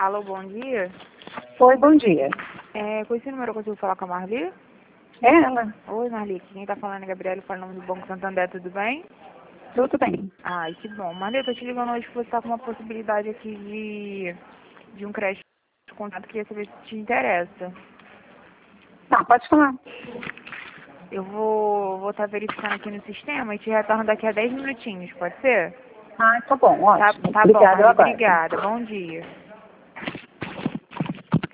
Alô, bom dia. Oi, bom dia. Com esse número eu consigo falar com a Marli? É ela. Oi, Marli. Quem tá falando é Gabriela, fala em nome do Banco Santander, tudo bem? Tudo bem. Ai, que bom. Marli, eu tô te ligando hoje que você tá com uma possibilidade aqui de um crédito de contato, queria saber se te interessa. Tá, pode falar. Eu vou estar verificando aqui no sistema e te retorno daqui a 10 minutinhos, pode ser? Ah, tá bom, ótimo. Tá bom, Obrigada, Marli, eu aguardo. obrigada. Bom dia.